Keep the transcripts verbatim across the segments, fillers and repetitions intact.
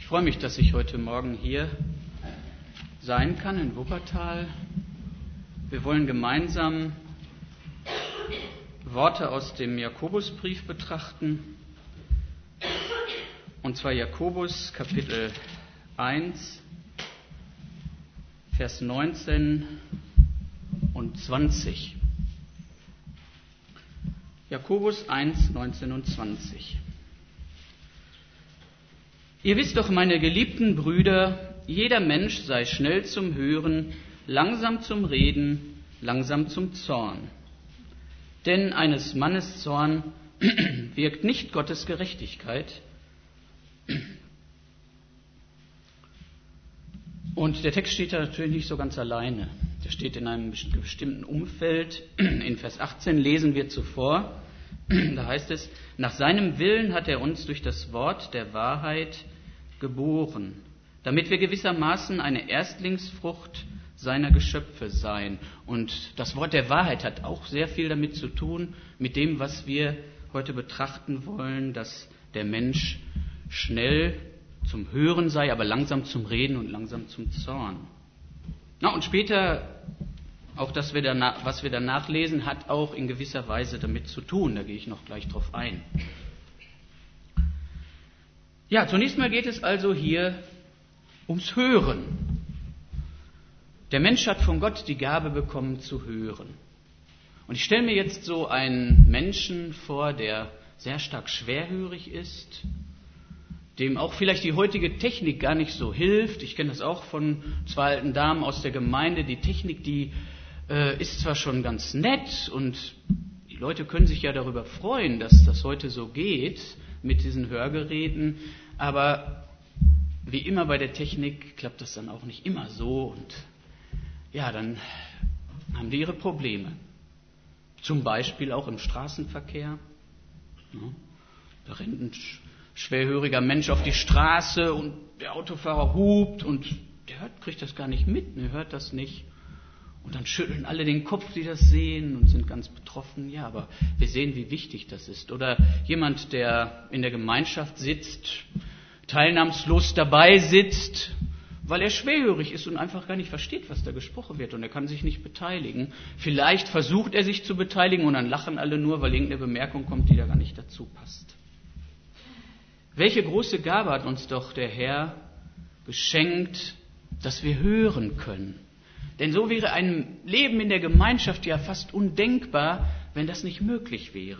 Ich freue mich, dass ich heute Morgen hier sein kann in Wuppertal. Wir wollen gemeinsam Worte aus dem Jakobusbrief betrachten. Und zwar Jakobus Kapitel eins, Vers neunzehn und zwanzig. Jakobus eins, neunzehn und zwanzig. Ihr wisst doch, meine geliebten Brüder, jeder Mensch sei schnell zum Hören, langsam zum Reden, langsam zum Zorn. Denn eines Mannes Zorn wirkt nicht Gottes Gerechtigkeit. Und der Text steht da natürlich nicht so ganz alleine. Der steht in einem bestimmten Umfeld. In Vers achtzehn lesen wir zuvor. Da heißt es, nach seinem Willen hat er uns durch das Wort der Wahrheit geboren, damit wir gewissermaßen eine Erstlingsfrucht seiner Geschöpfe seien. Und das Wort der Wahrheit hat auch sehr viel damit zu tun, mit dem, was wir heute betrachten wollen, dass der Mensch schnell zum Hören sei, aber langsam zum Reden und langsam zum Zorn. Na, und später, auch das, was wir danach lesen, hat auch in gewisser Weise damit zu tun. Da gehe ich noch gleich drauf ein. Ja, zunächst mal geht es also hier ums Hören. Der Mensch hat von Gott die Gabe bekommen zu hören. Und ich stelle mir jetzt so einen Menschen vor, der sehr stark schwerhörig ist, dem auch vielleicht die heutige Technik gar nicht so hilft. Ich kenne das auch von zwei alten Damen aus der Gemeinde. Die Technik, die äh, ist zwar schon ganz nett und die Leute können sich ja darüber freuen, dass das heute so geht mit diesen Hörgeräten, aber wie immer bei der Technik klappt das dann auch nicht immer so und ja, dann haben die ihre Probleme. Zum Beispiel auch im Straßenverkehr. Ja, da rennt ein schwerhöriger Mensch auf die Straße und der Autofahrer hupt und der hört, kriegt das gar nicht mit, der hört das nicht. Und dann schütteln alle den Kopf, die das sehen und sind ganz betroffen. Ja, aber wir sehen, wie wichtig das ist. Oder jemand, der in der Gemeinschaft sitzt, teilnahmslos dabei sitzt, weil er schwerhörig ist und einfach gar nicht versteht, was da gesprochen wird. Und er kann sich nicht beteiligen. Vielleicht versucht er sich zu beteiligen und dann lachen alle nur, weil irgendeine Bemerkung kommt, die da gar nicht dazu passt. Welche große Gabe hat uns doch der Herr geschenkt, dass wir hören können. Denn so wäre ein Leben in der Gemeinschaft ja fast undenkbar, wenn das nicht möglich wäre.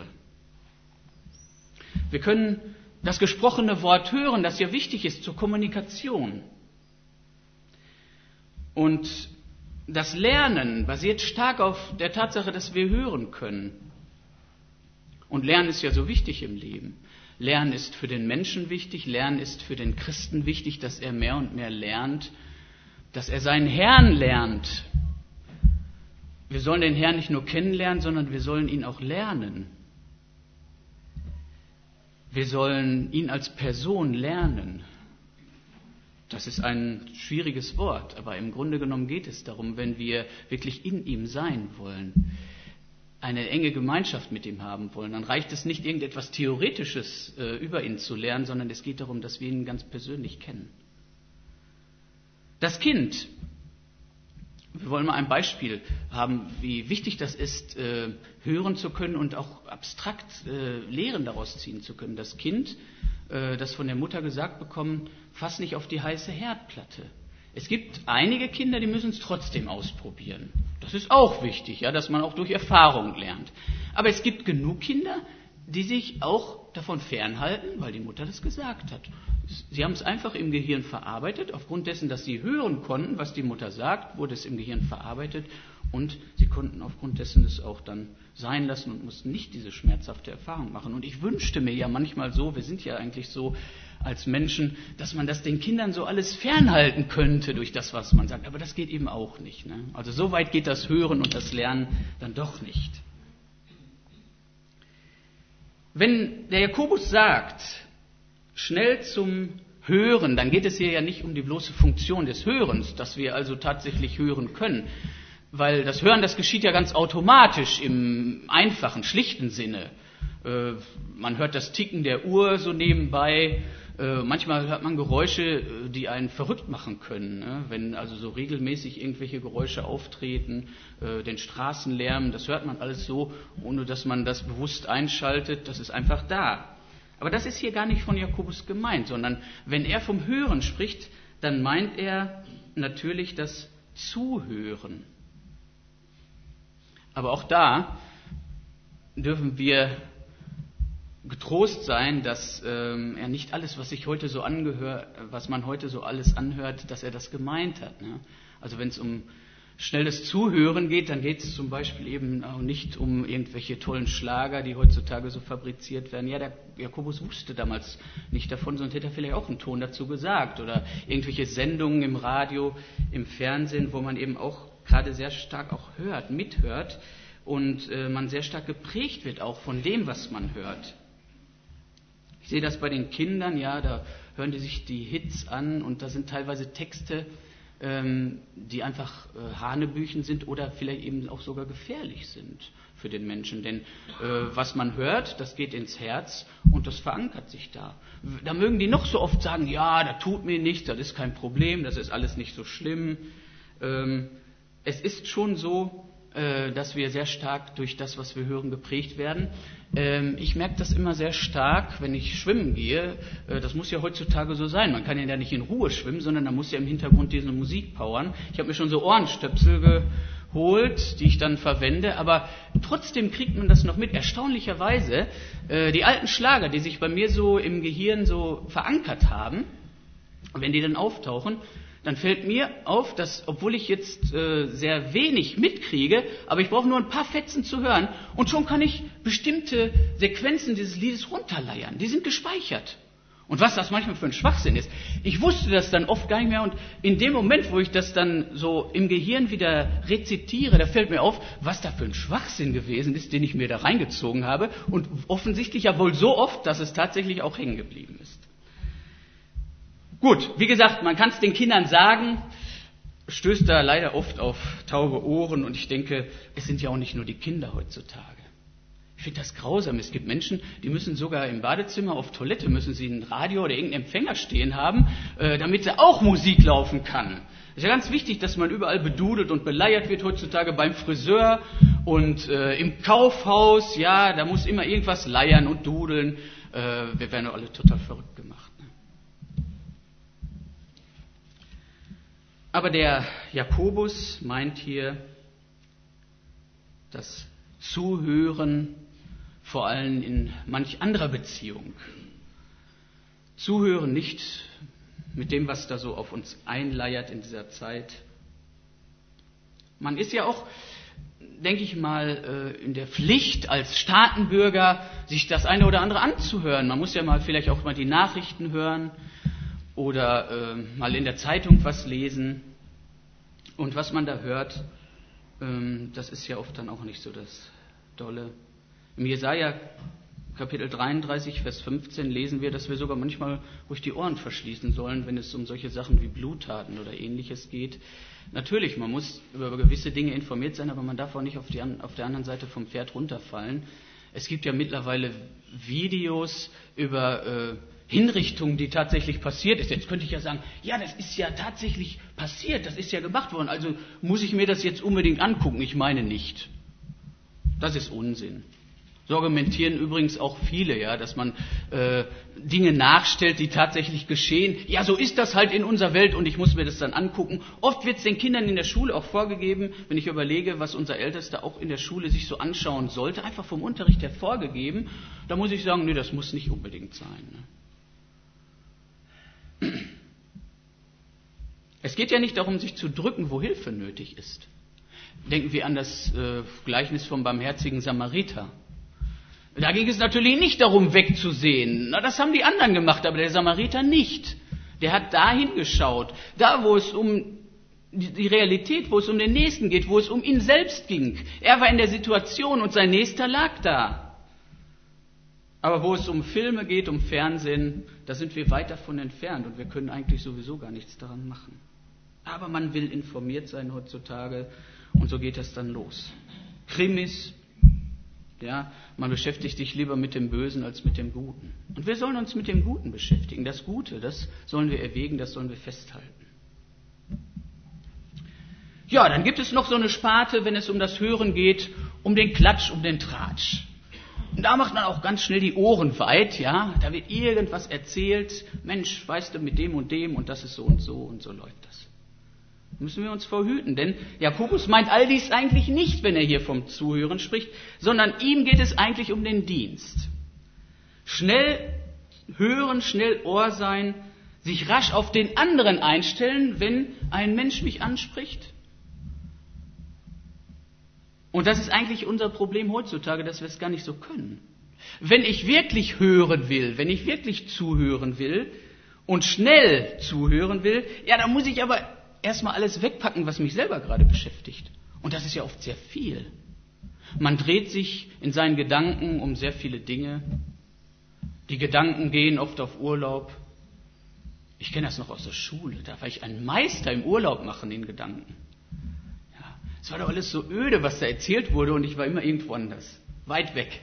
Wir können das gesprochene Wort hören, das ja wichtig ist zur Kommunikation. Und das Lernen basiert stark auf der Tatsache, dass wir hören können. Und Lernen ist ja so wichtig im Leben. Lernen ist für den Menschen wichtig, Lernen ist für den Christen wichtig, dass er mehr und mehr lernt, dass er seinen Herrn lernt. Wir sollen den Herrn nicht nur kennenlernen, sondern wir sollen ihn auch lernen. Wir sollen ihn als Person lernen. Das ist ein schwieriges Wort, aber im Grunde genommen geht es darum, wenn wir wirklich in ihm sein wollen, eine enge Gemeinschaft mit ihm haben wollen, dann reicht es nicht, irgendetwas Theoretisches äh, über ihn zu lernen, sondern es geht darum, dass wir ihn ganz persönlich kennen. Das Kind, wir wollen mal ein Beispiel haben, wie wichtig das ist, äh, hören zu können und auch abstrakt äh, Lehren daraus ziehen zu können. Das Kind, äh, das von der Mutter gesagt bekommt, fass nicht auf die heiße Herdplatte. Es gibt einige Kinder, die müssen es trotzdem ausprobieren. Das ist auch wichtig, ja, dass man auch durch Erfahrung lernt. Aber es gibt genug Kinder, die sich auch davon fernhalten, weil die Mutter das gesagt hat. Sie haben es einfach im Gehirn verarbeitet. Aufgrund dessen, dass sie hören konnten, was die Mutter sagt, wurde es im Gehirn verarbeitet. Und sie konnten aufgrund dessen es auch dann sein lassen und mussten nicht diese schmerzhafte Erfahrung machen. Und ich wünschte mir ja manchmal so, wir sind ja eigentlich so als Menschen, dass man das den Kindern so alles fernhalten könnte durch das, was man sagt. Aber das geht eben auch nicht. Ne? Also so weit geht das Hören und das Lernen dann doch nicht. Wenn der Jakobus sagt, schnell zum Hören, dann geht es hier ja nicht um die bloße Funktion des Hörens, dass wir also tatsächlich hören können. Weil das Hören, das geschieht ja ganz automatisch im einfachen, schlichten Sinne. Äh, man hört das Ticken der Uhr so nebenbei, Äh, manchmal hört man Geräusche, die einen verrückt machen können, ne? Wenn also so regelmäßig irgendwelche Geräusche auftreten, äh, den Straßenlärm, das hört man alles so, ohne dass man das bewusst einschaltet, das ist einfach da. Aber das ist hier gar nicht von Jakobus gemeint, sondern wenn er vom Hören spricht, dann meint er natürlich das Zuhören. Aber auch da dürfen wir getrost sein, dass ähm, er nicht alles, was sich heute so angehört, was man heute so alles anhört, dass er das gemeint hat. Ne? Also wenn es um schnelles Zuhören geht, dann geht es zum Beispiel eben auch nicht um irgendwelche tollen Schlager, die heutzutage so fabriziert werden. Ja, der Jakobus wusste damals nicht davon, sonst hätte er vielleicht auch einen Ton dazu gesagt. Oder irgendwelche Sendungen im Radio, im Fernsehen, wo man eben auch gerade sehr stark auch hört, mithört und äh, man sehr stark geprägt wird auch von dem, was man hört. Ich sehe das bei den Kindern, ja, da hören die sich die Hits an und da sind teilweise Texte, ähm, die einfach äh, Hanebüchen sind oder vielleicht eben auch sogar gefährlich sind für den Menschen. Denn äh, was man hört, das geht ins Herz und das verankert sich da. Da mögen die noch so oft sagen, ja, das tut mir nichts, das ist kein Problem, das ist alles nicht so schlimm. Ähm, es ist schon so, äh, dass wir sehr stark durch das, was wir hören, geprägt werden. Ähm, ich merke das immer sehr stark, wenn ich schwimmen gehe. Äh, das muss ja heutzutage so sein. Man kann ja nicht in Ruhe schwimmen, sondern da muss ja im Hintergrund diese Musik powern. Ich habe mir schon so Ohrenstöpsel geholt, die ich dann verwende, aber trotzdem kriegt man das noch mit. Erstaunlicherweise, äh, die alten Schlager, die sich bei mir so im Gehirn so verankert haben, wenn die dann auftauchen, dann fällt mir auf, dass, obwohl ich jetzt äh, sehr wenig mitkriege, aber ich brauche nur ein paar Fetzen zu hören und schon kann ich bestimmte Sequenzen dieses Liedes runterleiern. Die sind gespeichert. Und was das manchmal für ein Schwachsinn ist. Ich wusste das dann oft gar nicht mehr und in dem Moment, wo ich das dann so im Gehirn wieder rezitiere, da fällt mir auf, was da für ein Schwachsinn gewesen ist, den ich mir da reingezogen habe und offensichtlich ja wohl so oft, dass es tatsächlich auch hängen geblieben ist. Gut, wie gesagt, man kann es den Kindern sagen, stößt da leider oft auf taube Ohren und ich denke, es sind ja auch nicht nur die Kinder heutzutage. Ich finde das grausam. Es gibt Menschen, die müssen sogar im Badezimmer auf Toilette, müssen sie ein Radio oder irgendeinen Empfänger stehen haben, äh, damit da auch Musik laufen kann. Es ist ja ganz wichtig, dass man überall bedudelt und beleiert wird heutzutage beim Friseur und äh, im Kaufhaus. Ja, da muss immer irgendwas leiern und dudeln. Äh, wir werden doch alle total verrückt gemacht. Ne? Aber der Jakobus meint hier das Zuhören vor allem in manch anderer Beziehung. Zuhören nicht mit dem, was da so auf uns einleiert in dieser Zeit. Man ist ja auch, denke ich mal, in der Pflicht als Staatenbürger, sich das eine oder andere anzuhören. Man muss ja mal vielleicht auch mal die Nachrichten hören oder äh, mal in der Zeitung was lesen. Und was man da hört, ähm, das ist ja oft dann auch nicht so das Dolle. Im Jesaja Kapitel dreiunddreißig, Vers fünfzehn lesen wir, dass wir sogar manchmal ruhig die Ohren verschließen sollen, wenn es um solche Sachen wie Bluttaten oder Ähnliches geht. Natürlich, man muss über gewisse Dinge informiert sein, aber man darf auch nicht auf, die, auf der anderen Seite vom Pferd runterfallen. Es gibt ja mittlerweile Videos über äh, Hinrichtungen, die tatsächlich passiert ist. Jetzt könnte ich ja sagen, ja, das ist ja tatsächlich passiert, das ist ja gemacht worden, also muss ich mir das jetzt unbedingt angucken. Ich meine nicht. Das ist Unsinn. So argumentieren übrigens auch viele, ja, dass man äh, Dinge nachstellt, die tatsächlich geschehen. Ja, so ist das halt in unserer Welt und ich muss mir das dann angucken. Oft wird es den Kindern in der Schule auch vorgegeben, wenn ich überlege, was unser Ältester auch in der Schule sich so anschauen sollte, einfach vom Unterricht her vorgegeben. Da muss ich sagen, nee, das muss nicht unbedingt sein. Ne? Es geht ja nicht darum, sich zu drücken, wo Hilfe nötig ist. Denken wir an das äh, Gleichnis vom barmherzigen Samariter. Da ging es natürlich nicht darum, wegzusehen. Na, das haben die anderen gemacht, aber der Samariter nicht. Der hat dahin geschaut, da wo es um die Realität, wo es um den Nächsten geht, wo es um ihn selbst ging. Er war in der Situation und sein Nächster lag da. Aber wo es um Filme geht, um Fernsehen, da sind wir weit davon entfernt und wir können eigentlich sowieso gar nichts daran machen. Aber man will informiert sein heutzutage und so geht das dann los. Krimis, Ja, man beschäftigt sich lieber mit dem Bösen als mit dem Guten. Und wir sollen uns mit dem Guten beschäftigen. Das Gute, das sollen wir erwägen, das sollen wir festhalten. Ja, dann gibt es noch so eine Sparte, wenn es um das Hören geht, um den Klatsch, um den Tratsch. Und da macht man auch ganz schnell die Ohren weit, ja. Da wird irgendwas erzählt. Mensch, weißt du, mit dem und dem und das ist so und so und so läuft das. Da müssen wir uns vorhüten, denn Jakobus meint all dies eigentlich nicht, wenn er hier vom Zuhören spricht, sondern ihm geht es eigentlich um den Dienst. Schnell hören, schnell Ohr sein, sich rasch auf den anderen einstellen, wenn ein Mensch mich anspricht. Und das ist eigentlich unser Problem heutzutage, dass wir es gar nicht so können. Wenn ich wirklich hören will, wenn ich wirklich zuhören will und schnell zuhören will, ja, dann muss ich aber erstmal alles wegpacken, was mich selber gerade beschäftigt. Und das ist ja oft sehr viel. Man dreht sich in seinen Gedanken um sehr viele Dinge. Die Gedanken gehen oft auf Urlaub. Ich kenne das noch aus der Schule. Da war ich ein Meister im Urlaub machen in Gedanken. Ja, es war doch alles so öde, was da erzählt wurde, und ich war immer irgendwo anders. Weit weg.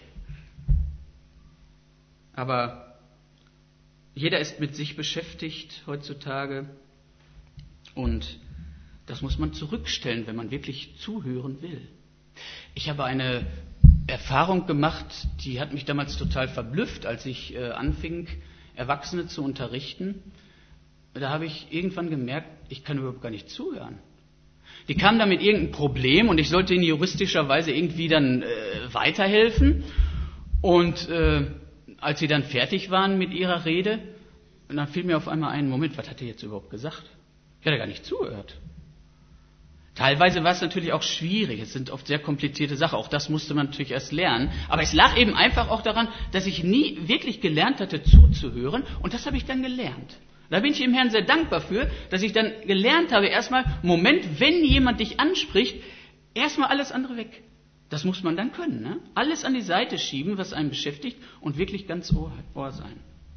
Aber jeder ist mit sich beschäftigt heutzutage. Und das muss man zurückstellen, wenn man wirklich zuhören will. Ich habe eine Erfahrung gemacht, die hat mich damals total verblüfft, als ich äh, anfing, Erwachsene zu unterrichten. Da habe ich irgendwann gemerkt, ich kann überhaupt gar nicht zuhören. Die kamen da mit irgendeinem Problem und ich sollte ihnen juristischerweise irgendwie dann äh, weiterhelfen. Und äh, als sie dann fertig waren mit ihrer Rede, dann fiel mir auf einmal ein, Moment, was hat er jetzt überhaupt gesagt? Ich hatte gar nicht zugehört. Teilweise war es natürlich auch schwierig. Es sind oft sehr komplizierte Sachen. Auch das musste man natürlich erst lernen. Aber es lag eben einfach auch daran, dass ich nie wirklich gelernt hatte, zuzuhören. Und das habe ich dann gelernt. Da bin ich dem Herrn sehr dankbar für, dass ich dann gelernt habe, erstmal, Moment, wenn jemand dich anspricht, erstmal alles andere weg. Das muss man dann können. Ne? Alles an die Seite schieben, was einen beschäftigt, und wirklich ganz Ohr, Ohr sein.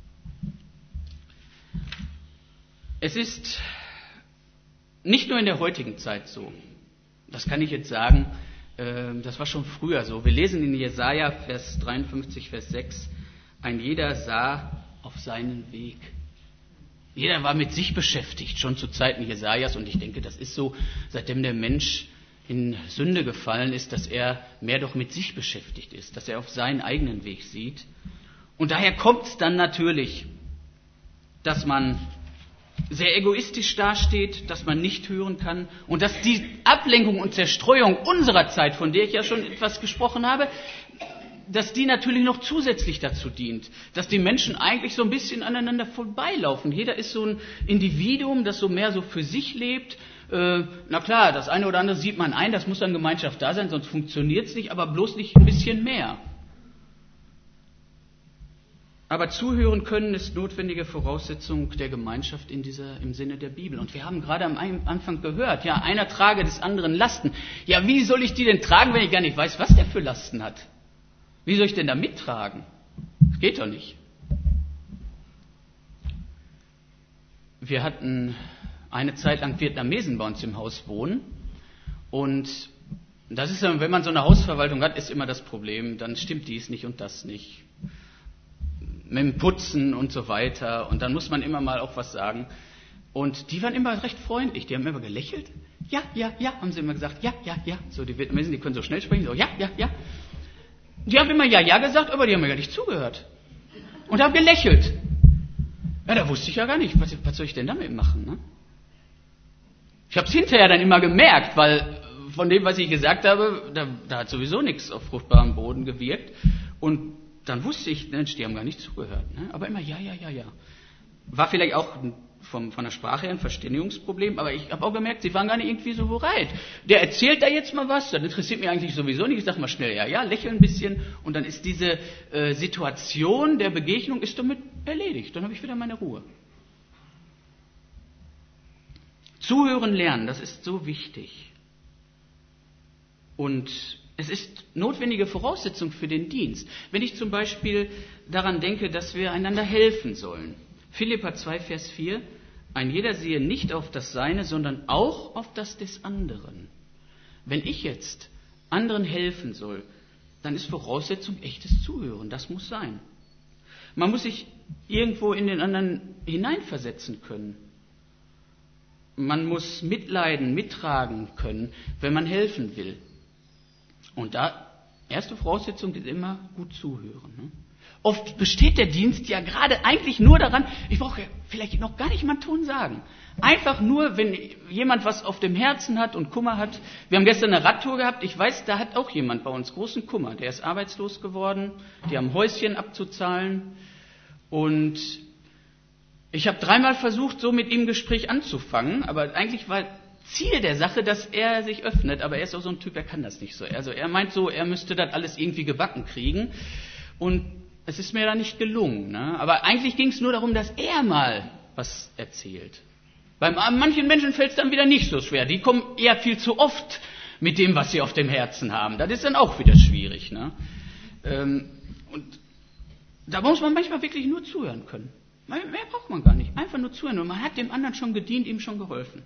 Es ist nicht nur in der heutigen Zeit so. Das kann ich jetzt sagen, äh, das war schon früher so. Wir lesen in Jesaja, Vers dreiundfünfzig, Vers sechs, ein jeder sah auf seinen Weg. Jeder war mit sich beschäftigt, schon zu Zeiten Jesajas, und ich denke, das ist so, seitdem der Mensch in Sünde gefallen ist, dass er mehr doch mit sich beschäftigt ist, dass er auf seinen eigenen Weg sieht. Und daher kommt es dann natürlich, dass man sehr egoistisch dasteht, dass man nicht hören kann und dass die Ablenkung und Zerstreuung unserer Zeit, von der ich ja schon etwas gesprochen habe, dass die natürlich noch zusätzlich dazu dient, dass die Menschen eigentlich so ein bisschen aneinander vorbeilaufen. Jeder ist so ein Individuum, das so mehr so für sich lebt. Äh, na klar, das eine oder andere sieht man ein, das muss dann Gemeinschaft da sein, sonst funktioniert es nicht, aber bloß nicht ein bisschen mehr. Aber zuhören können ist notwendige Voraussetzung der Gemeinschaft in dieser, im Sinne der Bibel. Und wir haben gerade am Anfang gehört, ja, einer trage des anderen Lasten. Ja, wie soll ich die denn tragen, wenn ich gar nicht weiß, was der für Lasten hat? Wie soll ich denn da mittragen? Das geht doch nicht. Wir hatten eine Zeit lang Vietnamesen bei uns im Haus wohnen. Und das ist, wenn man so eine Hausverwaltung hat, ist immer das Problem. Dann stimmt dies nicht und das nicht. Mit dem Putzen und so weiter. Und dann muss man immer mal auch was sagen. Und die waren immer recht freundlich. Die haben immer gelächelt. Ja, ja, ja, haben sie immer gesagt. Ja, ja, ja. So, die Vietnamesen, die können so schnell sprechen. So, ja, ja, ja. Die haben immer ja, ja gesagt, aber die haben mir gar nicht zugehört. Und haben gelächelt. Ja, da wusste ich ja gar nicht, was, was soll ich denn damit machen, ne? Ich habe es hinterher dann immer gemerkt, weil von dem, was ich gesagt habe, da, da hat sowieso nichts auf fruchtbarem Boden gewirkt. Und dann wusste ich, Mensch, die haben gar nicht zugehört. Ne? Aber immer ja, ja, ja, ja. War vielleicht auch vom, von der Sprache her ein Verständigungsproblem, aber ich habe auch gemerkt, sie waren gar nicht irgendwie so bereit. Der erzählt da jetzt mal was, das interessiert mich eigentlich sowieso nicht. Ich sage mal schnell, ja, ja, lächle ein bisschen, und dann ist diese äh, Situation der Begegnung ist damit erledigt. Dann habe ich wieder meine Ruhe. Zuhören lernen, das ist so wichtig. Und es ist notwendige Voraussetzung für den Dienst. Wenn ich zum Beispiel daran denke, dass wir einander helfen sollen. Philipper zwei, Vers vier. Ein jeder sehe nicht auf das Seine, sondern auch auf das des anderen. Wenn ich jetzt anderen helfen soll, dann ist Voraussetzung echtes Zuhören. Das muss sein. Man muss sich irgendwo in den anderen hineinversetzen können. Man muss mitleiden, mittragen können, wenn man helfen will. Und da, erste Voraussetzung ist immer gut zuhören. Ne? Oft besteht der Dienst ja gerade eigentlich nur daran, ich brauche ja vielleicht noch gar nicht mal einen Ton sagen. Einfach nur, wenn jemand was auf dem Herzen hat und Kummer hat. Wir haben gestern eine Radtour gehabt, ich weiß, da hat auch jemand bei uns großen Kummer. Der ist arbeitslos geworden, die haben Häuschen abzuzahlen. Und ich habe dreimal versucht, so mit ihm ein Gespräch anzufangen, aber eigentlich war Ziel der Sache, dass er sich öffnet, aber er ist auch so ein Typ, er kann das nicht so. Also er meint so, er müsste das alles irgendwie gebacken kriegen und es ist mir da nicht gelungen. Ne? Aber eigentlich ging es nur darum, dass er mal was erzählt. Bei manchen Menschen fällt es dann wieder nicht so schwer. Die kommen eher viel zu oft mit dem, was sie auf dem Herzen haben. Das ist dann auch wieder schwierig. Ne? Ähm, und da muss man manchmal wirklich nur zuhören können. Mehr braucht man gar nicht. Einfach nur zuhören. Und man hat dem anderen schon gedient, ihm schon geholfen.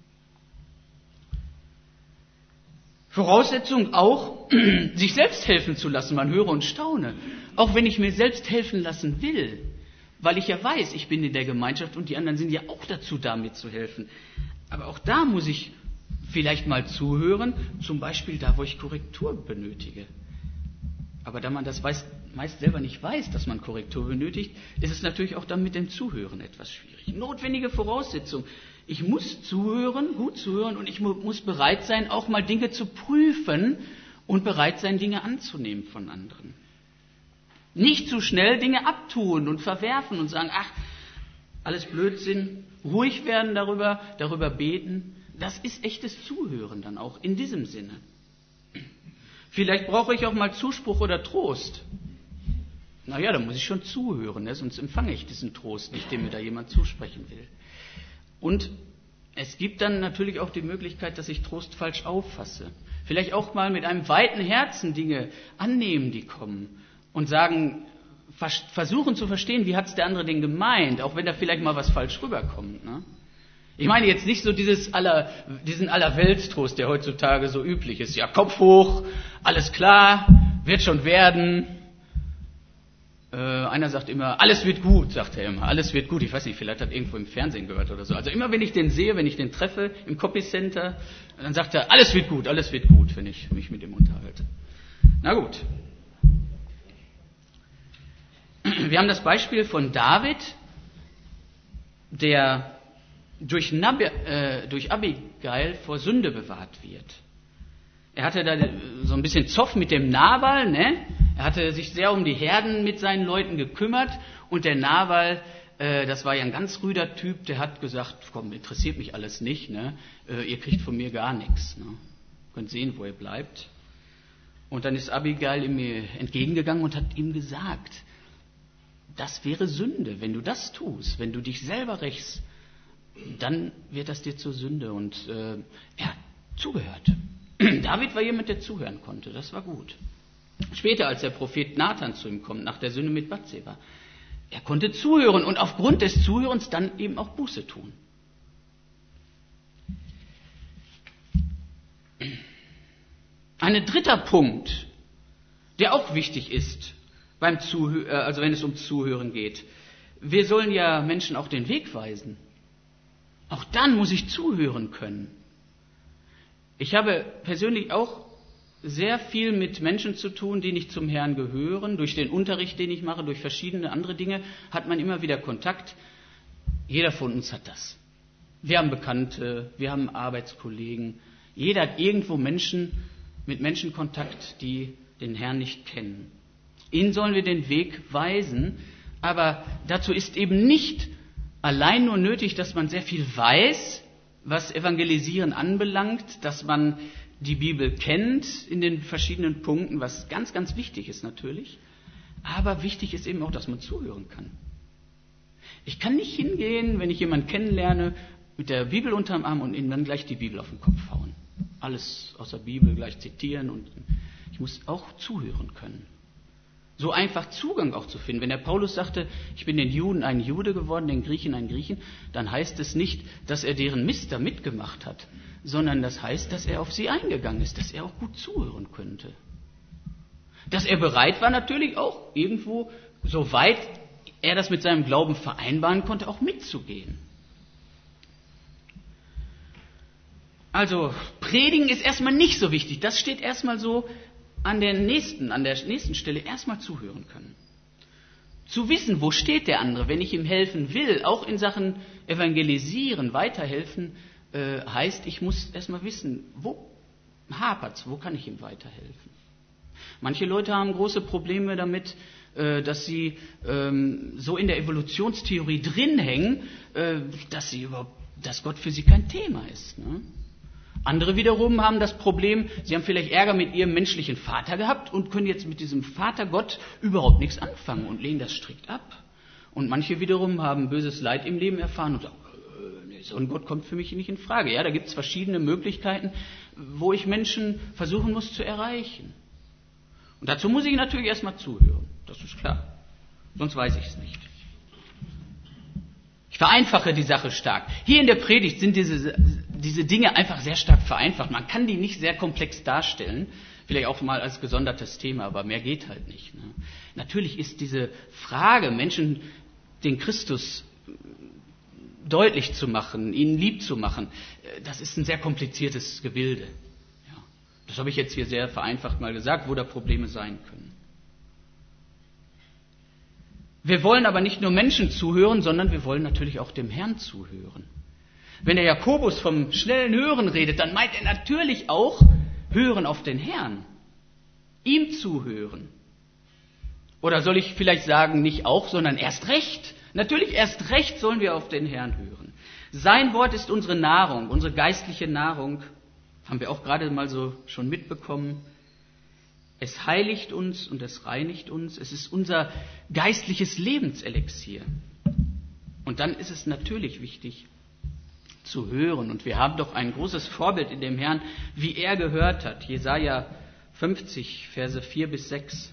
Voraussetzung auch, sich selbst helfen zu lassen. Man höre und staune. Auch wenn ich mir selbst helfen lassen will. Weil ich ja weiß, ich bin in der Gemeinschaft und die anderen sind ja auch dazu da, mir zu helfen. Aber auch da muss ich vielleicht mal zuhören. Zum Beispiel da, wo ich Korrektur benötige. Aber da man das weiß, meist selber nicht weiß, dass man Korrektur benötigt, ist es natürlich auch dann mit dem Zuhören etwas schwierig. Notwendige Voraussetzung. Ich muss zuhören, gut zuhören und ich mu- muss bereit sein, auch mal Dinge zu prüfen und bereit sein, Dinge anzunehmen von anderen. Nicht zu schnell Dinge abtun und verwerfen und sagen, ach, alles Blödsinn, ruhig werden darüber, darüber beten. Das ist echtes Zuhören dann auch in diesem Sinne. Vielleicht brauche ich auch mal Zuspruch oder Trost. Naja, da muss ich schon zuhören, ne? Sonst empfange ich diesen Trost nicht, den mir da jemand zusprechen will. Und es gibt dann natürlich auch die Möglichkeit, dass ich Trost falsch auffasse. Vielleicht auch mal mit einem weiten Herzen Dinge annehmen, die kommen. Und sagen, vers- versuchen zu verstehen, wie hat es der andere denn gemeint, auch wenn da vielleicht mal was falsch rüberkommt. Ne? Ich meine jetzt nicht so dieses aller, diesen Allerweltstrost, der heutzutage so üblich ist. Ja, Kopf hoch, alles klar, wird schon werden. Äh, einer sagt immer, alles wird gut, sagt er immer, alles wird gut. Ich weiß nicht, vielleicht hat er irgendwo im Fernsehen gehört oder so. Also immer, wenn ich den sehe, wenn ich den treffe im Copy Center, dann sagt er, alles wird gut, alles wird gut, wenn ich mich mit ihm unterhalte. Na gut. Wir haben das Beispiel von David, der durch, Nabi, äh, durch Abigail vor Sünde bewahrt wird. Er hatte da so ein bisschen Zoff mit dem Nabal, ne? Er hatte sich sehr um die Herden mit seinen Leuten gekümmert und der Nabal, äh, das war ja ein ganz rüder Typ, der hat gesagt, komm, interessiert mich alles nicht, ne? Äh, ihr kriegt von mir gar nichts. Ne? Könnt sehen, wo ihr bleibt. Und dann ist Abigail ihm entgegengegangen und hat ihm gesagt, das wäre Sünde, wenn du das tust, wenn du dich selber rächst, dann wird das dir zur Sünde. Und äh, er hat zugehört. David war jemand, der zuhören konnte, das war gut. Später, als der Prophet Nathan zu ihm kommt, nach der Sünde mit Bathseba, er konnte zuhören und aufgrund des Zuhörens dann eben auch Buße tun. Ein dritter Punkt, der auch wichtig ist, beim Zuhö- also wenn es um Zuhören geht. Wir sollen ja Menschen auch den Weg weisen. Auch dann muss ich zuhören können. Ich habe persönlich auch sehr viel mit Menschen zu tun, die nicht zum Herrn gehören. Durch den Unterricht, den ich mache, durch verschiedene andere Dinge, hat man immer wieder Kontakt. Jeder von uns hat das. Wir haben Bekannte, wir haben Arbeitskollegen. Jeder hat irgendwo Menschen mit Menschen Kontakt, die den Herrn nicht kennen. Ihnen sollen wir den Weg weisen, aber dazu ist eben nicht allein nur nötig, dass man sehr viel weiß, was Evangelisieren anbelangt, dass man die Bibel kennt in den verschiedenen Punkten, was ganz, ganz wichtig ist natürlich. Aber wichtig ist eben auch, dass man zuhören kann. Ich kann nicht hingehen, wenn ich jemanden kennenlerne, mit der Bibel unterm Arm und ihm dann gleich die Bibel auf den Kopf hauen. Alles aus der Bibel gleich zitieren und ich muss auch zuhören können. So einfach Zugang auch zu finden. Wenn der Paulus sagte, ich bin den Juden ein Jude geworden, den Griechen ein Griechen, dann heißt es nicht, dass er deren Mist da mitgemacht hat, sondern das heißt, dass er auf sie eingegangen ist, dass er auch gut zuhören könnte. Dass er bereit war, natürlich auch irgendwo, soweit er das mit seinem Glauben vereinbaren konnte, auch mitzugehen. Also Predigen ist erstmal nicht so wichtig. Das steht erstmal so an der nächsten, an der nächsten Stelle, erstmal zuhören können. Zu wissen, wo steht der andere, wenn ich ihm helfen will, auch in Sachen Evangelisieren, weiterhelfen, äh, heißt, ich muss erstmal wissen, wo hapert's, wo kann ich ihm weiterhelfen. Manche Leute haben große Probleme damit, äh, dass sie ähm, so in der Evolutionstheorie drin hängen, äh, dass sie überhaupt, dass Gott für sie kein Thema ist. Ne? Andere wiederum haben das Problem, sie haben vielleicht Ärger mit ihrem menschlichen Vater gehabt und können jetzt mit diesem Vater Gott überhaupt nichts anfangen und lehnen das strikt ab. Und manche wiederum haben böses Leid im Leben erfahren und sagen, äh, nee, so ein Gott kommt für mich nicht in Frage. Ja, da gibt es verschiedene Möglichkeiten, wo ich Menschen versuchen muss zu erreichen. Und dazu muss ich natürlich erstmal zuhören, das ist klar. Sonst weiß ich es nicht. Ich vereinfache die Sache stark. Hier in der Predigt sind diese, diese Dinge einfach sehr stark vereinfacht. Man kann die nicht sehr komplex darstellen. Vielleicht auch mal als gesondertes Thema, aber mehr geht halt nicht. Ne? Natürlich ist diese Frage, Menschen den Christus deutlich zu machen, ihnen lieb zu machen, das ist ein sehr kompliziertes Gebilde. Ja, das habe ich jetzt hier sehr vereinfacht mal gesagt, wo da Probleme sein können. Wir wollen aber nicht nur Menschen zuhören, sondern wir wollen natürlich auch dem Herrn zuhören. Wenn der Jakobus vom schnellen Hören redet, dann meint er natürlich auch Hören auf den Herrn. Ihm zuhören. Oder soll ich vielleicht sagen, nicht auch, sondern erst recht. Natürlich erst recht sollen wir auf den Herrn hören. Sein Wort ist unsere Nahrung, unsere geistliche Nahrung. Haben wir auch gerade mal so schon mitbekommen. Es heiligt uns und es reinigt uns. Es ist unser geistliches Lebenselixier. Und dann ist es natürlich wichtig zu hören. Und wir haben doch ein großes Vorbild in dem Herrn, wie er gehört hat. Jesaja fünfzig, Verse vier bis sechs.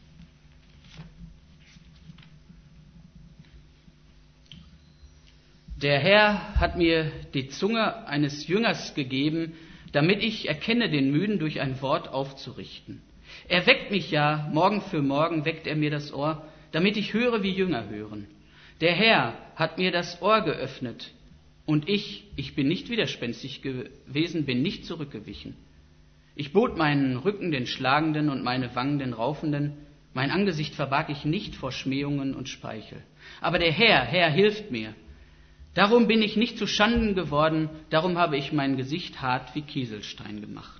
Der Herr hat mir die Zunge eines Jüngers gegeben, damit ich erkenne, den Müden durch ein Wort aufzurichten. Er weckt mich ja, Morgen für Morgen weckt er mir das Ohr, damit ich höre, wie Jünger hören. Der Herr hat mir das Ohr geöffnet und ich, ich bin nicht widerspenstig gewesen, bin nicht zurückgewichen. Ich bot meinen Rücken den Schlagenden und meine Wangen den Raufenden, mein Angesicht verbarg ich nicht vor Schmähungen und Speichel. Aber der Herr, Herr hilft mir. Darum bin ich nicht zu Schanden geworden, darum habe ich mein Gesicht hart wie Kieselstein gemacht.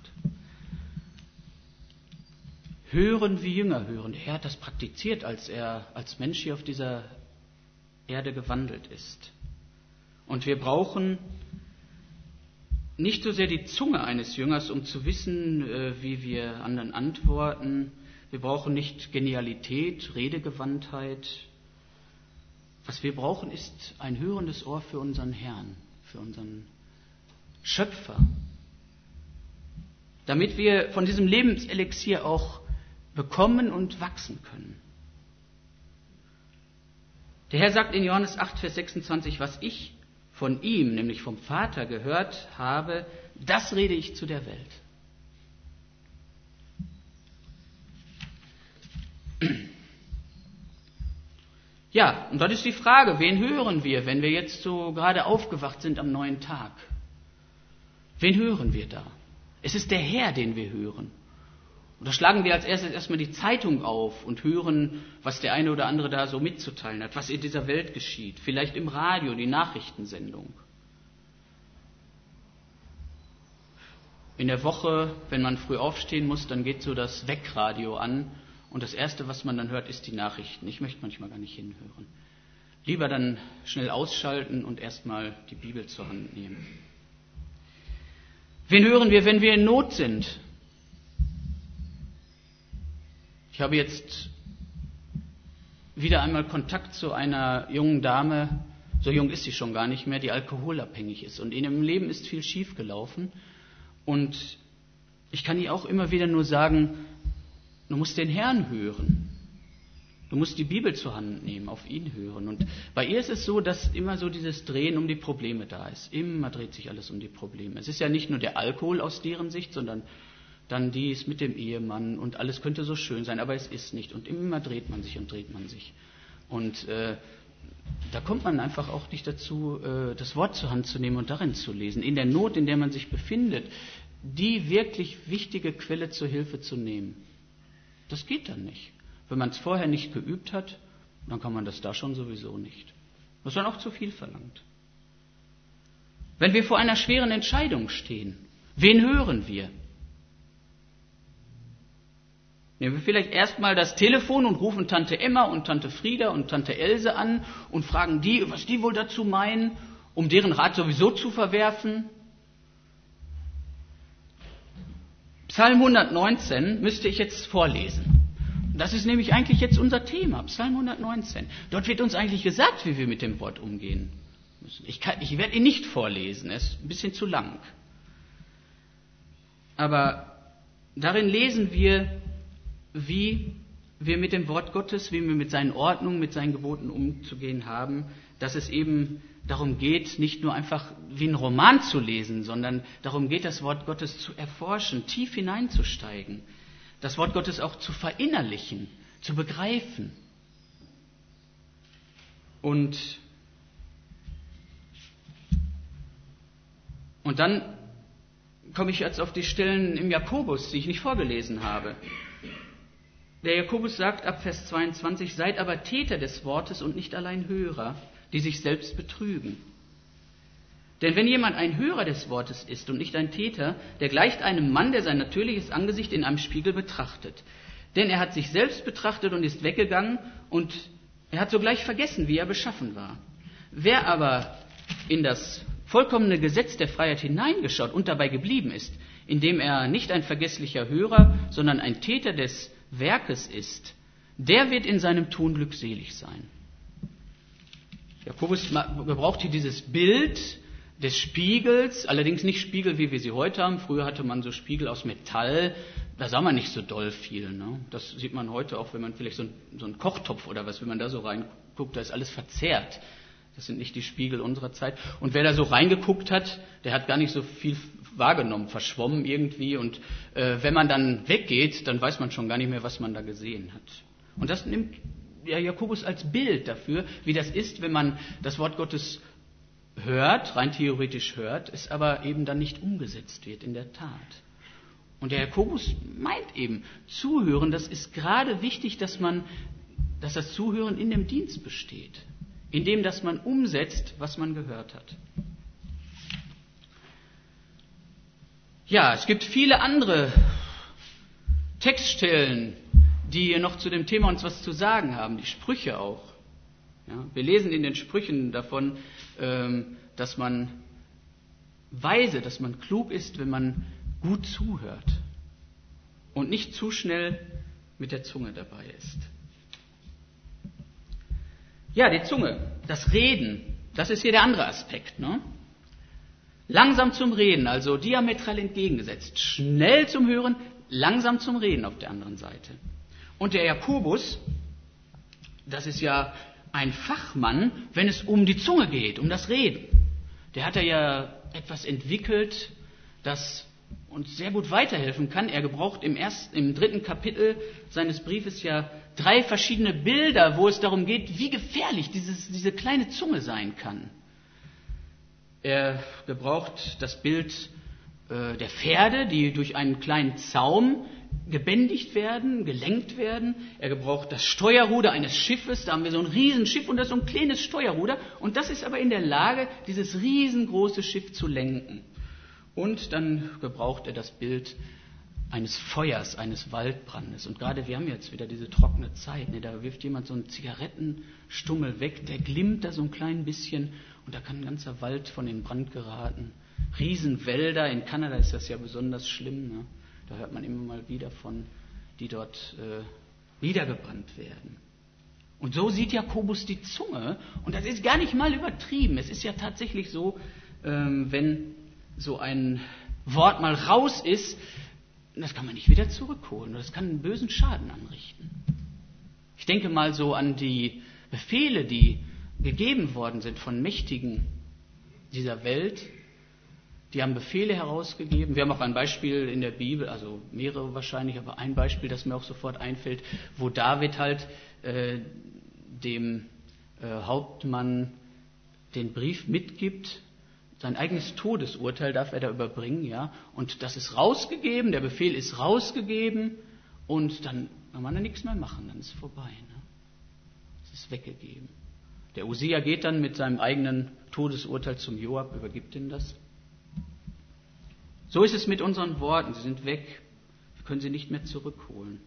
Hören wie Jünger hören. Der Herr hat das praktiziert, als er als Mensch hier auf dieser Erde gewandelt ist. Und wir brauchen nicht so sehr die Zunge eines Jüngers, um zu wissen, wie wir anderen antworten. Wir brauchen nicht Genialität, Redegewandtheit. Was wir brauchen, ist ein hörendes Ohr für unseren Herrn, für unseren Schöpfer, damit wir von diesem Lebenselixier auch bekommen und wachsen können. Der Herr sagt in Johannes acht, Vers sechsundzwanzig, was ich von ihm, nämlich vom Vater, gehört habe, das rede ich zu der Welt. Ja, und dann ist die Frage, wen hören wir, wenn wir jetzt so gerade aufgewacht sind am neuen Tag? Wen hören wir da? Es ist der Herr, den wir hören. Und da schlagen wir als erstes erstmal die Zeitung auf und hören, was der eine oder andere da so mitzuteilen hat, was in dieser Welt geschieht. Vielleicht im Radio, die Nachrichtensendung. In der Woche, wenn man früh aufstehen muss, dann geht so das Weckradio an. Und das Erste, was man dann hört, ist die Nachrichten. Ich möchte manchmal gar nicht hinhören. Lieber dann schnell ausschalten und erstmal die Bibel zur Hand nehmen. Wen hören wir, wenn wir in Not sind? Ich habe jetzt wieder einmal Kontakt zu einer jungen Dame, so jung ist sie schon gar nicht mehr, die alkoholabhängig ist. Und in ihrem Leben ist viel schiefgelaufen. Und ich kann ihr auch immer wieder nur sagen, du musst den Herrn hören. Du musst die Bibel zur Hand nehmen, auf ihn hören. Und bei ihr ist es so, dass immer so dieses Drehen um die Probleme da ist. Immer dreht sich alles um die Probleme. Es ist ja nicht nur der Alkohol aus deren Sicht, sondern dann dies mit dem Ehemann und alles könnte so schön sein, aber es ist nicht. Und immer dreht man sich und dreht man sich. Und äh, da kommt man einfach auch nicht dazu, äh, das Wort zur Hand zu nehmen und darin zu lesen. In der Not, in der man sich befindet, die wirklich wichtige Quelle zur Hilfe zu nehmen. Das geht dann nicht. Wenn man es vorher nicht geübt hat, dann kann man das da schon sowieso nicht. Das ist dann auch zu viel verlangt. Wenn wir vor einer schweren Entscheidung stehen, wen hören wir? Nehmen wir vielleicht erstmal das Telefon und rufen Tante Emma und Tante Frieda und Tante Else an und fragen die, was die wohl dazu meinen, um deren Rat sowieso zu verwerfen. Psalm hundertneunzehn müsste ich jetzt vorlesen. Das ist nämlich eigentlich jetzt unser Thema, Psalm hundertneunzehn. Dort wird uns eigentlich gesagt, wie wir mit dem Wort umgehen müssen. Ich, kann, ich werde ihn nicht vorlesen, er ist ein bisschen zu lang. Aber darin lesen wir, wie wir mit dem Wort Gottes, wie wir mit seinen Ordnungen, mit seinen Geboten umzugehen haben, dass es eben darum geht, nicht nur einfach wie ein Roman zu lesen, sondern darum geht, das Wort Gottes zu erforschen, tief hineinzusteigen, das Wort Gottes auch zu verinnerlichen, zu begreifen. Und, und dann komme ich jetzt auf die Stellen im Jakobus, die ich nicht vorgelesen habe. Der Jakobus sagt ab Vers zweiundzwanzig, seid aber Täter des Wortes und nicht allein Hörer, die sich selbst betrügen. Denn wenn jemand ein Hörer des Wortes ist und nicht ein Täter, der gleicht einem Mann, der sein natürliches Angesicht in einem Spiegel betrachtet. Denn er hat sich selbst betrachtet und ist weggegangen und er hat sogleich vergessen, wie er beschaffen war. Wer aber in das vollkommene Gesetz der Freiheit hineingeschaut und dabei geblieben ist, indem er nicht ein vergesslicher Hörer, sondern ein Täter des Werkes ist, der wird in seinem Tun glückselig sein. Jakobus gebraucht hier dieses Bild des Spiegels, allerdings nicht Spiegel, wie wir sie heute haben. Früher hatte man so Spiegel aus Metall, da sah man nicht so doll viel. Ne? Das sieht man heute auch, wenn man vielleicht so, ein, so einen Kochtopf oder was, wenn man da so reinguckt, da ist alles verzerrt. Das sind nicht die Spiegel unserer Zeit. Und wer da so reingeguckt hat, der hat gar nicht so viel wahrgenommen, verschwommen irgendwie. Und äh, wenn man dann weggeht, dann weiß man schon gar nicht mehr, was man da gesehen hat. Und das nimmt ja Jakobus als Bild dafür, wie das ist, wenn man das Wort Gottes hört, rein theoretisch hört, es aber eben dann nicht umgesetzt wird in der Tat. Und der Jakobus meint eben, Zuhören, das ist gerade wichtig, dass man, dass das Zuhören in dem Dienst besteht, in dem, dass man umsetzt, was man gehört hat. Ja, es gibt viele andere Textstellen, die hier noch zu dem Thema uns was zu sagen haben, die Sprüche auch. Ja, wir lesen in den Sprüchen davon, ähm, dass man weise, dass man klug ist, wenn man gut zuhört und nicht zu schnell mit der Zunge dabei ist. Ja, die Zunge, das Reden, das ist hier der andere Aspekt. Ne? Langsam zum Reden, also diametral entgegengesetzt. Schnell zum Hören, langsam zum Reden auf der anderen Seite. Und der Jakobus, das ist ja ein Fachmann, wenn es um die Zunge geht, um das Reden. Der hat ja etwas entwickelt, das uns sehr gut weiterhelfen kann. Er gebraucht im, ersten, im dritten Kapitel seines Briefes ja drei verschiedene Bilder, wo es darum geht, wie gefährlich dieses, diese kleine Zunge sein kann. Er gebraucht das Bild äh, der Pferde, die durch einen kleinen Zaum gebändigt werden, gelenkt werden. Er gebraucht das Steuerruder eines Schiffes, da haben wir so ein Riesenschiff und das ist so ein kleines Steuerruder und das ist aber in der Lage, dieses riesengroße Schiff zu lenken. Und dann gebraucht er das Bild eines Feuers, eines Waldbrandes. Und gerade wir haben jetzt wieder diese trockene Zeit, ne, da wirft jemand so einen Zigarettenstummel weg, der glimmt da so ein klein bisschen und da kann ein ganzer Wald von in Brand geraten. Riesenwälder, in Kanada ist das ja besonders schlimm, ne? Da hört man immer mal wieder von, die dort äh, niedergebrannt werden. Und so sieht Jakobus die Zunge. Und das ist gar nicht mal übertrieben. Es ist ja tatsächlich so, ähm, wenn so ein Wort mal raus ist, das kann man nicht wieder zurückholen. Das kann einen bösen Schaden anrichten. Ich denke mal so an die Befehle, die gegeben worden sind von Mächtigen dieser Welt, die haben Befehle herausgegeben. Wir haben auch ein Beispiel in der Bibel, also mehrere wahrscheinlich, aber ein Beispiel, das mir auch sofort einfällt, wo David halt äh, dem äh, Hauptmann den Brief mitgibt. Sein eigenes Todesurteil darf er da überbringen, ja. Und das ist rausgegeben, der Befehl ist rausgegeben und dann kann man da nichts mehr machen, dann ist es vorbei. Ne? Es ist weggegeben. Der Usia geht dann mit seinem eigenen Todesurteil zum Joab, übergibt ihm das. So ist es mit unseren Worten, sie sind weg, wir können sie nicht mehr zurückholen.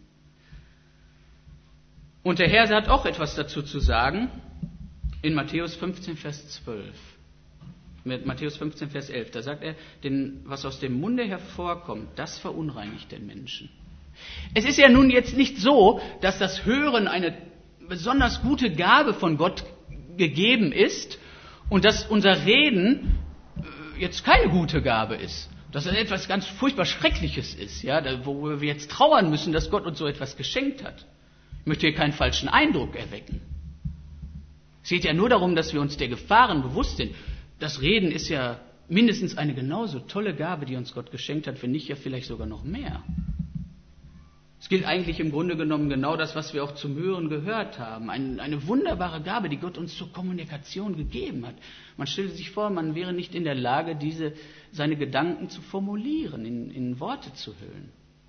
Und der Herr hat auch etwas dazu zu sagen in Matthäus fünfzehn, Vers zwölf. Mit Matthäus fünfzehn, Vers elf, da sagt er, denn was aus dem Munde hervorkommt, das verunreinigt den Menschen. Es ist ja nun jetzt nicht so, dass das Hören eine besonders gute Gabe von Gott gegeben ist und dass unser Reden jetzt keine gute Gabe ist. Dass es etwas ganz furchtbar Schreckliches ist, ja, wo wir jetzt trauern müssen, dass Gott uns so etwas geschenkt hat. Ich möchte hier keinen falschen Eindruck erwecken. Es geht ja nur darum, dass wir uns der Gefahren bewusst sind. Das Reden ist ja mindestens eine genauso tolle Gabe, die uns Gott geschenkt hat, wenn nicht ja vielleicht sogar noch mehr. Es gilt eigentlich im Grunde genommen genau das, was wir auch zum Hören gehört haben. Ein, eine wunderbare Gabe, die Gott uns zur Kommunikation gegeben hat. Man stellt sich vor, man wäre nicht in der Lage, diese, seine Gedanken zu formulieren, in, in Worte zu hüllen.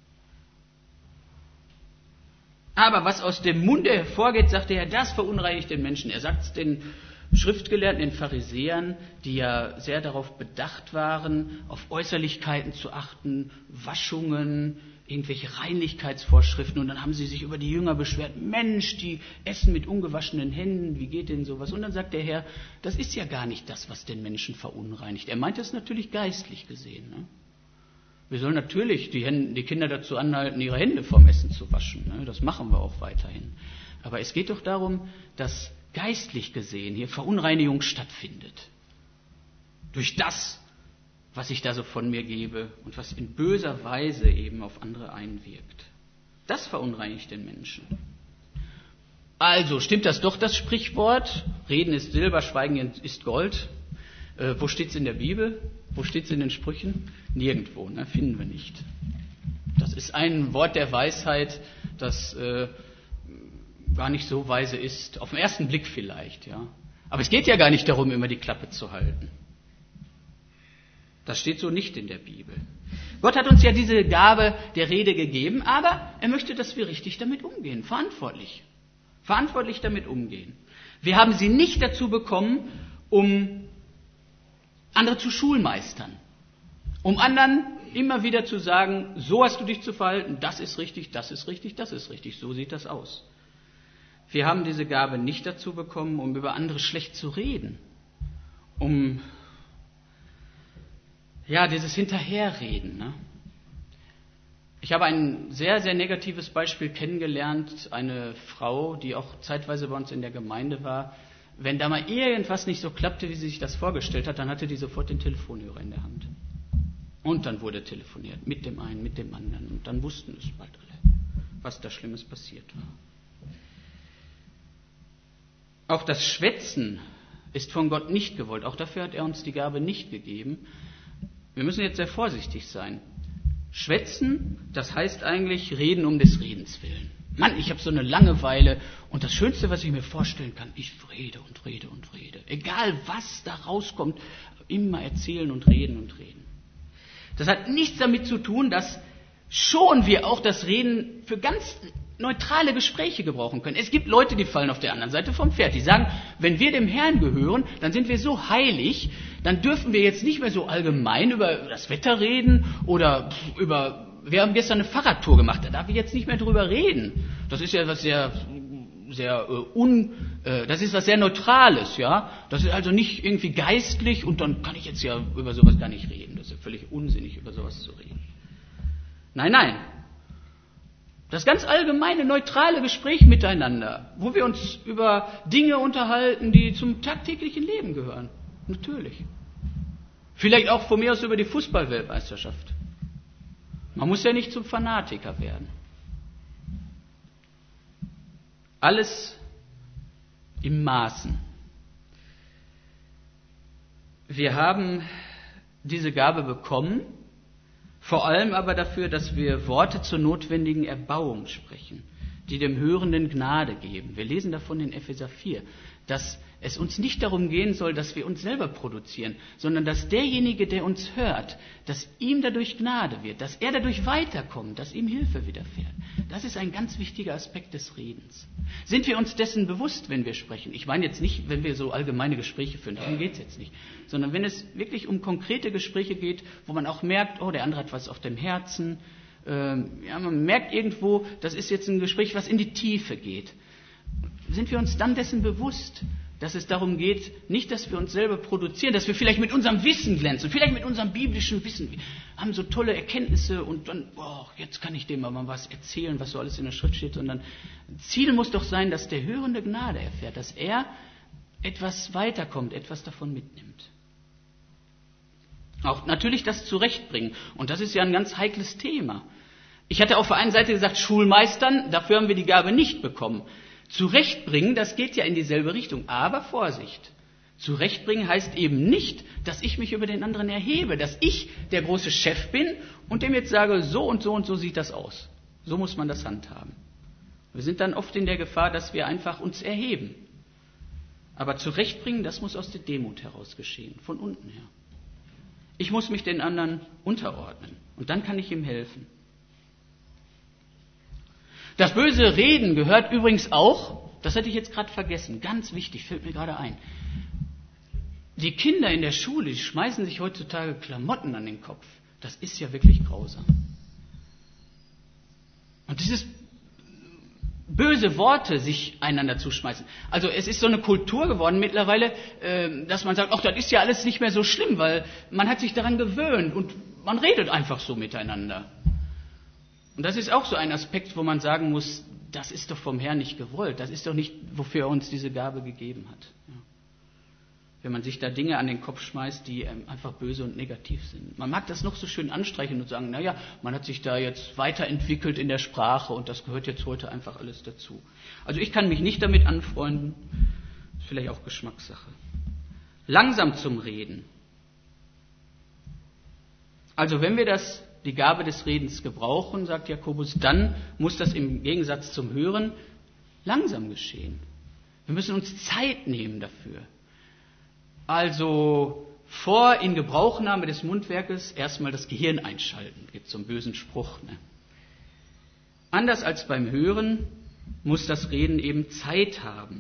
Aber was aus dem Munde hervorgeht, sagt der Herr, das verunreinigt den Menschen. Er sagt es den Schriftgelehrten, den Pharisäern, die ja sehr darauf bedacht waren, auf Äußerlichkeiten zu achten, Waschungen, irgendwelche Reinlichkeitsvorschriften. Und dann haben sie sich über die Jünger beschwert, Mensch, die essen mit ungewaschenen Händen, wie geht denn sowas? Und dann sagt der Herr, das ist ja gar nicht das, was den Menschen verunreinigt. Er meint es natürlich geistlich gesehen. Ne? Wir sollen natürlich die, Hände, die Kinder dazu anhalten, ihre Hände vom Essen zu waschen. Ne? Das machen wir auch weiterhin. Aber es geht doch darum, dass geistlich gesehen hier Verunreinigung stattfindet. Durch das, was ich da so von mir gebe und was in böser Weise eben auf andere einwirkt. Das verunreinigt den Menschen. Also, stimmt das doch, das Sprichwort? Reden ist Silber, Schweigen ist Gold. Äh, wo steht es in der Bibel? Wo steht es in den Sprüchen? Nirgendwo, ne? Finden wir nicht. Das ist ein Wort der Weisheit, das äh, gar nicht so weise ist. Auf den ersten Blick vielleicht, ja. Aber es geht ja gar nicht darum, immer die Klappe zu halten. Das steht so nicht in der Bibel. Gott hat uns ja diese Gabe der Rede gegeben, aber er möchte, dass wir richtig damit umgehen, verantwortlich. Verantwortlich damit umgehen. Wir haben sie nicht dazu bekommen, um andere zu schulmeistern. Um anderen immer wieder zu sagen, so hast du dich zu verhalten, das ist richtig, das ist richtig, das ist richtig, so sieht das aus. Wir haben diese Gabe nicht dazu bekommen, um über andere schlecht zu reden, um ja, dieses Hinterherreden. Ne? Ich habe ein sehr, sehr negatives Beispiel kennengelernt, eine Frau, die auch zeitweise bei uns in der Gemeinde war. Wenn da mal irgendwas nicht so klappte, wie sie sich das vorgestellt hat, dann hatte die sofort den Telefonhörer in der Hand. Und dann wurde telefoniert, mit dem einen, mit dem anderen. Und dann wussten es bald alle, was da Schlimmes passiert war. Auch das Schwätzen ist von Gott nicht gewollt. Auch dafür hat er uns die Gabe nicht gegeben. Wir müssen jetzt sehr vorsichtig sein. Schwätzen, das heißt eigentlich reden um des Redens willen. Mann, ich habe so eine Langeweile und das Schönste, was ich mir vorstellen kann, ich rede und rede und rede. Egal, was da rauskommt, immer erzählen und reden und reden. Das hat nichts damit zu tun, dass schon wir auch das Reden für ganz neutrale Gespräche gebrauchen können. Es gibt Leute, die fallen auf der anderen Seite vom Pferd. Die sagen, wenn wir dem Herrn gehören, dann sind wir so heilig, dann dürfen wir jetzt nicht mehr so allgemein über das Wetter reden oder über, wir haben gestern eine Fahrradtour gemacht, da darf ich jetzt nicht mehr drüber reden. Das ist ja was sehr, sehr uh, un, uh, das ist was sehr Neutrales, ja. Das ist also nicht irgendwie geistlich und dann kann ich jetzt ja über sowas gar nicht reden. Das ist ja völlig unsinnig, über sowas zu reden. Nein, nein. Das ganz allgemeine, neutrale Gespräch miteinander, wo wir uns über Dinge unterhalten, die zum tagtäglichen Leben gehören. Natürlich. Vielleicht auch von mir aus über die Fußball-Weltmeisterschaft. Man muss ja nicht zum Fanatiker werden. Alles im Maßen. Wir haben diese Gabe bekommen, vor allem aber dafür, dass wir Worte zur notwendigen Erbauung sprechen, die dem Hörenden Gnade geben. Wir lesen davon in Epheser vier, dass es uns nicht darum gehen soll, dass wir uns selber produzieren, sondern dass derjenige, der uns hört, dass ihm dadurch Gnade wird, dass er dadurch weiterkommt, dass ihm Hilfe widerfährt. Das ist ein ganz wichtiger Aspekt des Redens. Sind wir uns dessen bewusst, wenn wir sprechen? Ich meine jetzt nicht, wenn wir so allgemeine Gespräche führen, darum geht es jetzt nicht, sondern wenn es wirklich um konkrete Gespräche geht, wo man auch merkt, oh, der andere hat was auf dem Herzen, ähm, ja, man merkt irgendwo, das ist jetzt ein Gespräch, was in die Tiefe geht. Sind wir uns dann dessen bewusst, dass es darum geht, nicht, dass wir uns selber produzieren, dass wir vielleicht mit unserem Wissen glänzen, vielleicht mit unserem biblischen Wissen, wir haben so tolle Erkenntnisse und dann, oh, jetzt kann ich dem aber mal was erzählen, was so alles in der Schrift steht, sondern Ziel muss doch sein, dass der Hörende Gnade erfährt, dass er etwas weiterkommt, etwas davon mitnimmt. Auch natürlich das Zurechtbringen. Und das ist ja ein ganz heikles Thema. Ich hatte auf der einen Seite gesagt, Schulmeistern, dafür haben wir die Gabe nicht bekommen. Zurechtbringen, das geht ja in dieselbe Richtung. Aber Vorsicht. Zurechtbringen heißt eben nicht, dass ich mich über den anderen erhebe, dass ich der große Chef bin und dem jetzt sage, so und so und so sieht das aus. So muss man das handhaben. Wir sind dann oft in der Gefahr, dass wir einfach uns erheben. Aber Zurechtbringen, das muss aus der Demut heraus geschehen, von unten her. Ich muss mich den anderen unterordnen und dann kann ich ihm helfen. Das böse Reden gehört übrigens auch, das hatte ich jetzt gerade vergessen, ganz wichtig, fällt mir gerade ein. Die Kinder in der Schule, die schmeißen sich heutzutage Klamotten an den Kopf. Das ist ja wirklich grausam. Und dieses böse Worte sich einander zuschmeißen. Also es ist so eine Kultur geworden mittlerweile, dass man sagt, ach, das ist ja alles nicht mehr so schlimm, weil man hat sich daran gewöhnt und man redet einfach so miteinander. Und das ist auch so ein Aspekt, wo man sagen muss, das ist doch vom Herrn nicht gewollt. Das ist doch nicht, wofür er uns diese Gabe gegeben hat. Ja. Wenn man sich da Dinge an den Kopf schmeißt, die einfach böse und negativ sind. Man mag das noch so schön anstreichen und sagen, naja, man hat sich da jetzt weiterentwickelt in der Sprache und das gehört jetzt heute einfach alles dazu. Also ich kann mich nicht damit anfreunden. Ist vielleicht auch Geschmackssache. Langsam zum Reden. Also wenn wir das die Gabe des Redens gebrauchen, sagt Jakobus, dann muss das im Gegensatz zum Hören langsam geschehen. Wir müssen uns Zeit nehmen dafür. Also vor Ingebrauchnahme des Mundwerkes erstmal das Gehirn einschalten. Gibt so einen bösen Spruch. Ne? Anders als beim Hören muss das Reden eben Zeit haben.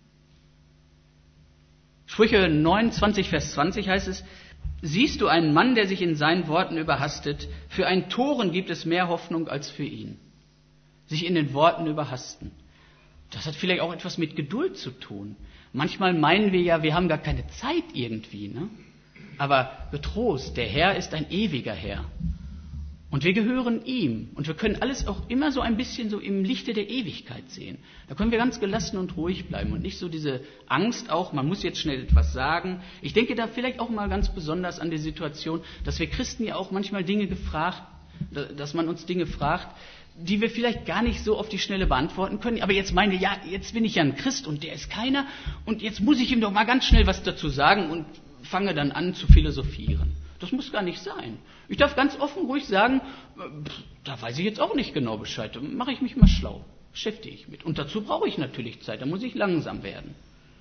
Sprüche neunundzwanzig, Vers zwanzig heißt es, siehst du einen Mann, der sich in seinen Worten überhastet? Für einen Toren gibt es mehr Hoffnung als für ihn. Sich in den Worten überhasten. Das hat vielleicht auch etwas mit Geduld zu tun. Manchmal meinen wir ja, wir haben gar keine Zeit irgendwie. Ne? Aber getrost, der Herr ist ein ewiger Herr. Und wir gehören ihm. Und wir können alles auch immer so ein bisschen so im Lichte der Ewigkeit sehen. Da können wir ganz gelassen und ruhig bleiben und nicht so diese Angst auch, man muss jetzt schnell etwas sagen. Ich denke da vielleicht auch mal ganz besonders an die Situation, dass wir Christen ja auch manchmal Dinge gefragt, dass man uns Dinge fragt, die wir vielleicht gar nicht so auf die Schnelle beantworten können. Aber jetzt meine, ja, jetzt bin ich ja ein Christ und der ist keiner und jetzt muss ich ihm doch mal ganz schnell was dazu sagen und fange dann an zu philosophieren. Das muss gar nicht sein. Ich darf ganz offen ruhig sagen, da weiß ich jetzt auch nicht genau Bescheid. Da mache ich mich mal schlau, beschäftige ich mit. Und dazu brauche ich natürlich Zeit, da muss ich langsam werden.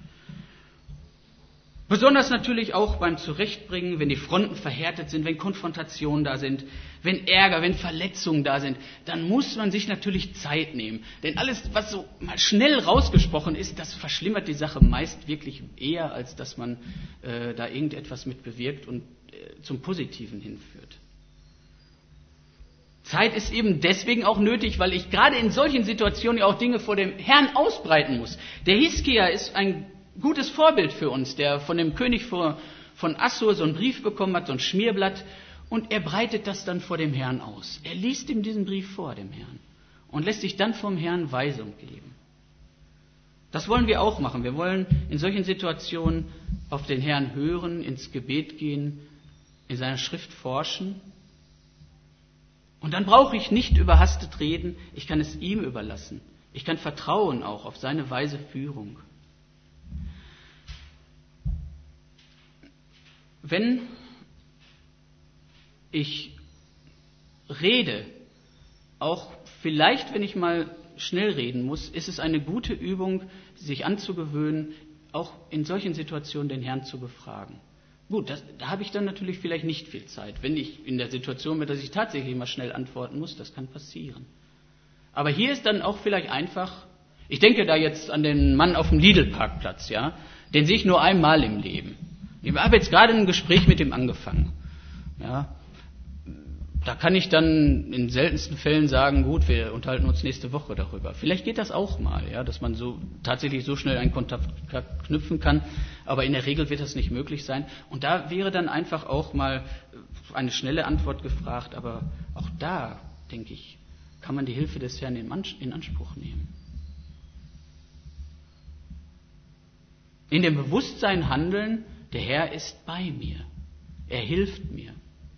Besonders natürlich auch beim Zurechtbringen, wenn die Fronten verhärtet sind, wenn Konfrontationen da sind, wenn Ärger, wenn Verletzungen da sind, dann muss man sich natürlich Zeit nehmen. Denn alles, was so mal schnell rausgesprochen ist, das verschlimmert die Sache meist wirklich eher, als dass man äh, da irgendetwas mit bewirkt und äh, zum Positiven hinführt. Zeit ist eben deswegen auch nötig, weil ich gerade in solchen Situationen ja auch Dinge vor dem Herrn ausbreiten muss. Der Hiskia ist ein gutes Vorbild für uns, der von dem König von Assur so einen Brief bekommen hat, so ein Schmierblatt, und er breitet das dann vor dem Herrn aus. Er liest ihm diesen Brief vor, dem Herrn, und lässt sich dann vom Herrn Weisung geben. Das wollen wir auch machen. Wir wollen in solchen Situationen auf den Herrn hören, ins Gebet gehen, in seiner Schrift forschen. Und dann brauche ich nicht überhastet reden, ich kann es ihm überlassen. Ich kann vertrauen auch auf seine weise Führung. Wenn ich rede, auch vielleicht, wenn ich mal schnell reden muss, ist es eine gute Übung, sich anzugewöhnen, auch in solchen Situationen den Herrn zu befragen. Gut, das, da habe ich dann natürlich vielleicht nicht viel Zeit. Wenn ich in der Situation bin, dass ich tatsächlich mal schnell antworten muss, das kann passieren. Aber hier ist dann auch vielleicht einfach, ich denke da jetzt an den Mann auf dem Lidl-Parkplatz, ja, den sehe ich nur einmal im Leben. Ich habe jetzt gerade ein Gespräch mit ihm angefangen. Ja, da kann ich dann in seltensten Fällen sagen, gut, wir unterhalten uns nächste Woche darüber. Vielleicht geht das auch mal, ja, dass man so tatsächlich so schnell einen Kontakt knüpfen kann, aber in der Regel wird das nicht möglich sein. Und da wäre dann einfach auch mal eine schnelle Antwort gefragt, aber auch da, denke ich, kann man die Hilfe des Herrn in Anspruch nehmen. In dem Bewusstsein handeln, der Herr ist bei mir, er hilft mir.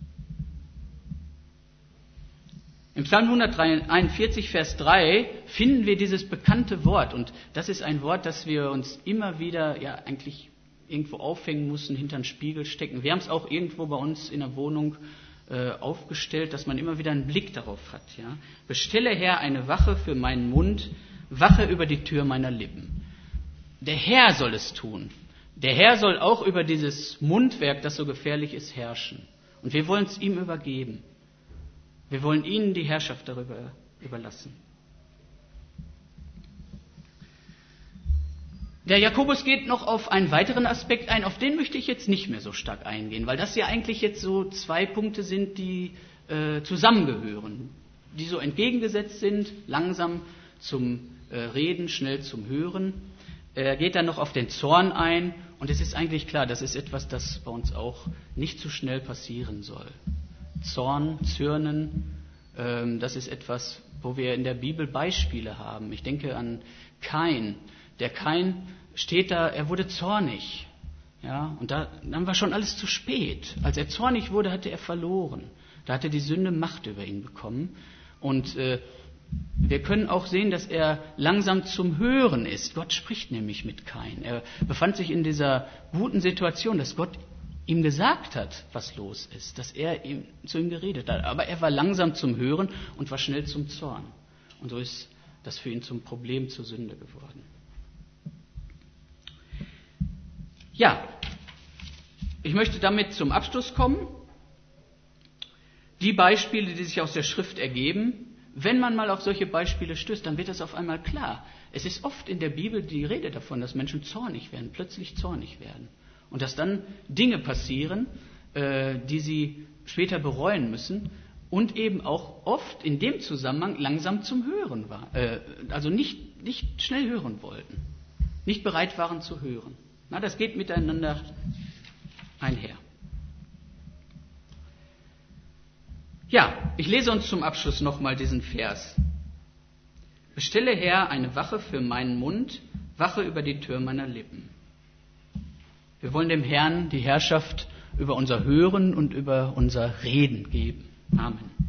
Im Psalm hunderteinundvierzig, Vers drei finden wir dieses bekannte Wort. Und das ist ein Wort, das wir uns immer wieder ja eigentlich irgendwo aufhängen müssen, hinter den Spiegel stecken. Wir haben es auch irgendwo bei uns in der Wohnung äh, aufgestellt, dass man immer wieder einen Blick darauf hat. Ja? Bestelle, Herr, eine Wache für meinen Mund, Wache über die Tür meiner Lippen. Der Herr soll es tun. Der Herr soll auch über dieses Mundwerk, das so gefährlich ist, herrschen. Und wir wollen es ihm übergeben. Wir wollen ihnen die Herrschaft darüber überlassen. Der Jakobus geht noch auf einen weiteren Aspekt ein, auf den möchte ich jetzt nicht mehr so stark eingehen, weil das ja eigentlich jetzt so zwei Punkte sind, die äh, zusammengehören, die so entgegengesetzt sind, langsam zum äh, Reden, schnell zum Hören. Er geht dann noch auf den Zorn ein und es ist eigentlich klar, das ist etwas, das bei uns auch nicht zu schnell passieren soll. Zorn, Zürnen, ähm, das ist etwas, wo wir in der Bibel Beispiele haben. Ich denke an Kain. Der Kain steht da, er wurde zornig. Ja, und da, dann war schon alles zu spät. Als er zornig wurde, hatte er verloren. Da hatte die Sünde Macht über ihn bekommen. Und äh, wir können auch sehen, dass er langsam zum Hören ist. Gott spricht nämlich mit Kain. Er befand sich in dieser guten Situation, dass Gott ihm gesagt hat, was los ist, dass er ihm, zu ihm geredet hat. Aber er war langsam zum Hören und war schnell zum Zorn. Und so ist das für ihn zum Problem, zur Sünde geworden. Ja, ich möchte damit zum Abschluss kommen. Die Beispiele, die sich aus der Schrift ergeben, wenn man mal auf solche Beispiele stößt, dann wird das auf einmal klar. Es ist oft in der Bibel die Rede davon, dass Menschen zornig werden, plötzlich zornig werden. Und dass dann Dinge passieren, äh, die sie später bereuen müssen und eben auch oft in dem Zusammenhang langsam zum Hören war, äh, also nicht, nicht schnell hören wollten, nicht bereit waren zu hören. Na, das geht miteinander einher. Ja, ich lese uns zum Abschluss nochmal diesen Vers. Bestelle, Herr, eine Wache für meinen Mund, Wache über die Tür meiner Lippen. Wir wollen dem Herrn die Herrschaft über unser Hören und über unser Reden geben. Amen.